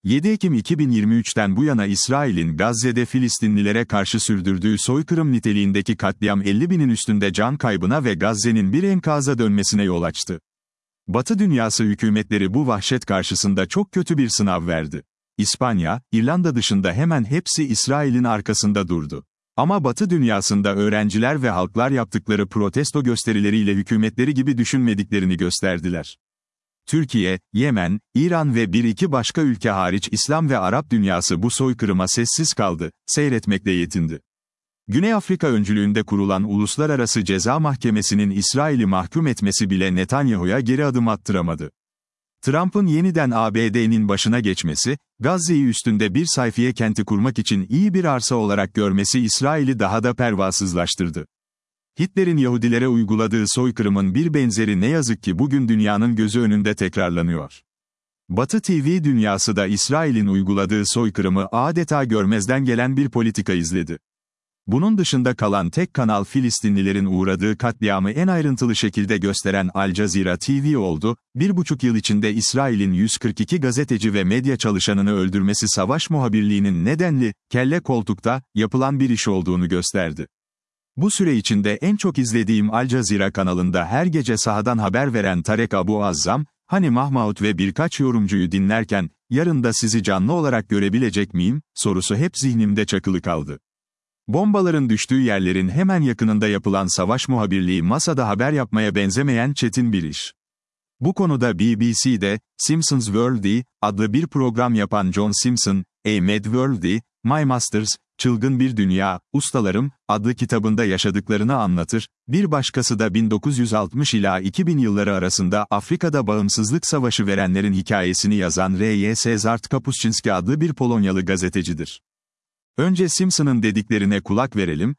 7 Ekim 2023'ten bu yana İsrail'in Gazze'de Filistinlilere karşı sürdürdüğü soykırım niteliğindeki katliam 50.000'in üstünde can kaybına ve Gazze'nin bir enkaza dönmesine yol açtı. Batı dünyası hükümetleri bu vahşet karşısında çok kötü bir sınav verdi. İspanya, İrlanda dışında hemen hepsi İsrail'in arkasında durdu. Ama Batı dünyasında öğrenciler ve halklar yaptıkları protesto gösterileriyle hükümetleri gibi düşünmediklerini gösterdiler. Türkiye, Yemen, İran ve bir iki başka ülke hariç İslam ve Arap dünyası bu soykırıma sessiz kaldı, seyretmekle yetindi. Güney Afrika öncülüğünde kurulan Uluslararası Ceza Mahkemesi'nin İsrail'i mahkum etmesi bile Netanyahu'ya geri adım attıramadı. Trump'ın yeniden ABD'nin başına geçmesi, Gazze'yi üstünde bir sayfiye kenti kurmak için iyi bir arsa olarak görmesi İsrail'i daha da pervasızlaştırdı. Hitler'in Yahudilere uyguladığı soykırımın bir benzeri ne yazık ki bugün dünyanın gözü önünde tekrarlanıyor. Batı TV dünyası da İsrail'in uyguladığı soykırımı adeta görmezden gelen bir politika izledi. Bunun dışında kalan tek kanal Filistinlilerin uğradığı katliamı en ayrıntılı şekilde gösteren Al Jazeera TV oldu, 1,5 yıl içinde İsrail'in 142 gazeteci ve medya çalışanını öldürmesi savaş muhabirliğinin nedenli, kelle koltukta, yapılan bir iş olduğunu gösterdi. Bu süre içinde en çok izlediğim Al Jazeera kanalında her gece sahadan haber veren Tarek Abu Azzam, Hani Mahmut ve birkaç yorumcuyu dinlerken, yarın da sizi canlı olarak görebilecek miyim, sorusu hep zihnimde çakılı kaldı. Bombaların düştüğü yerlerin hemen yakınında yapılan savaş muhabirliği masada haber yapmaya benzemeyen çetin bir iş. Bu konuda BBC'de, Simpsons World adlı bir program yapan John Simpson, A Mad World, My Masters, Çılgın Bir Dünya, Ustalarım, adlı kitabında yaşadıklarını anlatır, bir başkası da 1960 ila 2000 yılları arasında Afrika'da bağımsızlık savaşı verenlerin hikayesini yazan R.Y. Cezart Kapuscinski adlı bir Polonyalı gazetecidir. Önce Simpson'ın dediklerine kulak verelim,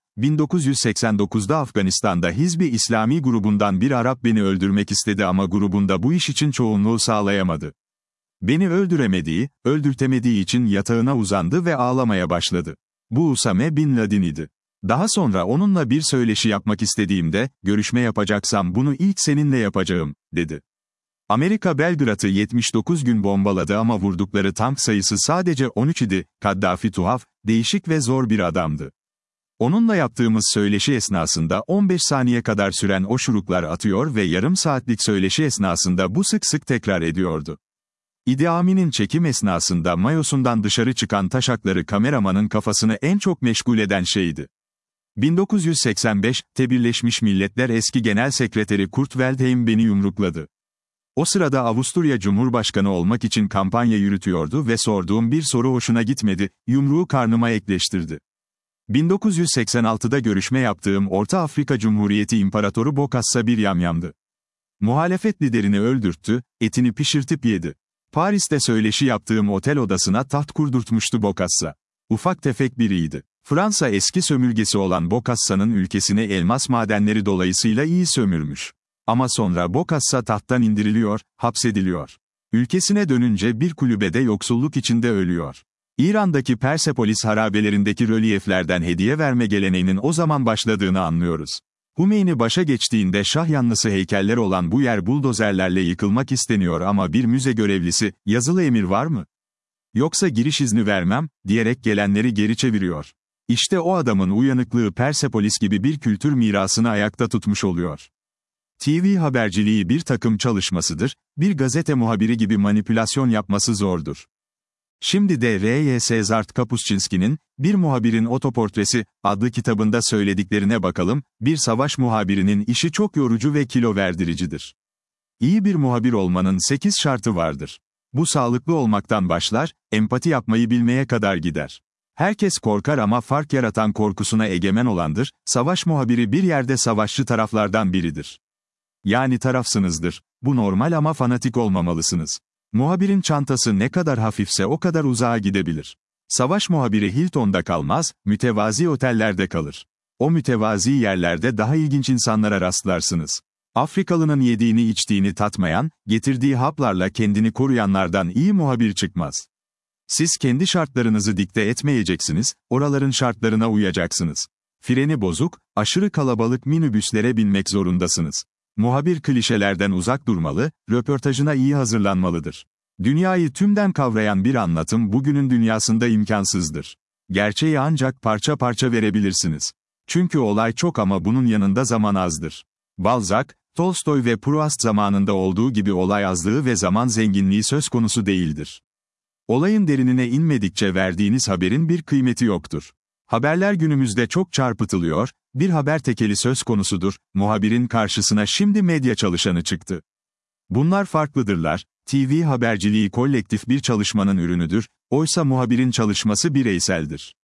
1989'da Afganistan'da Hizb-i İslami grubundan bir Arap beni öldürmek istedi ama grubunda bu iş için çoğunluğu sağlayamadı. Beni öldüremediği, öldürtemediği için yatağına uzandı ve ağlamaya başladı. Bu Usame Bin Laden idi. Daha sonra onunla bir söyleşi yapmak istediğimde, görüşme yapacaksam bunu ilk seninle yapacağım, dedi. Amerika Belgrad'ı 79 gün bombaladı ama vurdukları tank sayısı sadece 13 idi, Kaddafi tuhaf, değişik ve zor bir adamdı. Onunla yaptığımız söyleşi esnasında 15 saniye kadar süren o şuruklar atıyor ve yarım saatlik söyleşi esnasında bu sık sık tekrar ediyordu. Idi Amin'in çekim esnasında mayosundan dışarı çıkan taşakları kameramanın kafasını en çok meşgul eden şeydi. 1985'te Birleşmiş Milletler eski Genel Sekreteri Kurt Waldheim beni yumrukladı. O sırada Avusturya Cumhurbaşkanı olmak için kampanya yürütüyordu ve sorduğum bir soru hoşuna gitmedi, yumruğu karnıma ekleştirdi. 1986'da görüşme yaptığım Orta Afrika Cumhuriyeti İmparatoru Bokassa bir yamyamdı. Muhalefet liderini öldürttü, etini pişirtip yedi. Paris'te söyleşi yaptığım otel odasına taht kurdurtmuştu Bokassa. Ufak tefek biriydi. Fransa eski sömürgesi olan Bokassa'nın ülkesine elmas madenleri dolayısıyla iyi sömürmüş. Ama sonra Bokassa tahttan indiriliyor, hapsediliyor. Ülkesine dönünce bir kulübede yoksulluk içinde ölüyor. İran'daki Persepolis harabelerindeki rölyeflerden hediye verme geleneğinin o zaman başladığını anlıyoruz. Hümeyni başa geçtiğinde şah yanlısı heykeller olan bu yer buldozerlerle yıkılmak isteniyor ama bir müze görevlisi, yazılı emir var mı? Yoksa giriş izni vermem, diyerek gelenleri geri çeviriyor. İşte o adamın uyanıklığı Persepolis gibi bir kültür mirasını ayakta tutmuş oluyor. TV haberciliği bir takım çalışmasıdır, bir gazete muhabiri gibi manipülasyon yapması zordur. Şimdi de R.Y. Cezart Kapuscinski'nin, Bir Muhabirin Otoportresi, adlı kitabında söylediklerine bakalım, bir savaş muhabirinin işi çok yorucu ve kilo verdiricidir. İyi bir muhabir olmanın 8 şartı vardır. Bu sağlıklı olmaktan başlar, empati yapmayı bilmeye kadar gider. Herkes korkar ama fark yaratan korkusuna egemen olandır, savaş muhabiri bir yerde savaşçı taraflardan biridir. Yani tarafsınızdır, bu normal ama fanatik olmamalısınız. Muhabirin çantası ne kadar hafifse o kadar uzağa gidebilir. Savaş muhabiri Hilton'da kalmaz, mütevazi otellerde kalır. O mütevazi yerlerde daha ilginç insanlara rastlarsınız. Afrikalının yediğini içtiğini tatmayan, getirdiği haplarla kendini koruyanlardan iyi muhabir çıkmaz. Siz kendi şartlarınızı dikte etmeyeceksiniz, oraların şartlarına uyacaksınız. Freni bozuk, aşırı kalabalık minibüslere binmek zorundasınız. Muhabir klişelerden uzak durmalı, röportajına iyi hazırlanmalıdır. Dünyayı tümden kavrayan bir anlatım bugünün dünyasında imkansızdır. Gerçeği ancak parça parça verebilirsiniz. Çünkü olay çok ama bunun yanında zaman azdır. Balzac, Tolstoy ve Proust zamanında olduğu gibi olay azlığı ve zaman zenginliği söz konusu değildir. Olayın derinine inmedikçe verdiğiniz haberin bir kıymeti yoktur. Haberler günümüzde çok çarpıtılıyor, bir haber tekeli söz konusudur, muhabirin karşısına şimdi medya çalışanı çıktı. Bunlar farklıdırlar, TV haberciliği kolektif bir çalışmanın ürünüdür, oysa muhabirin çalışması bireyseldir.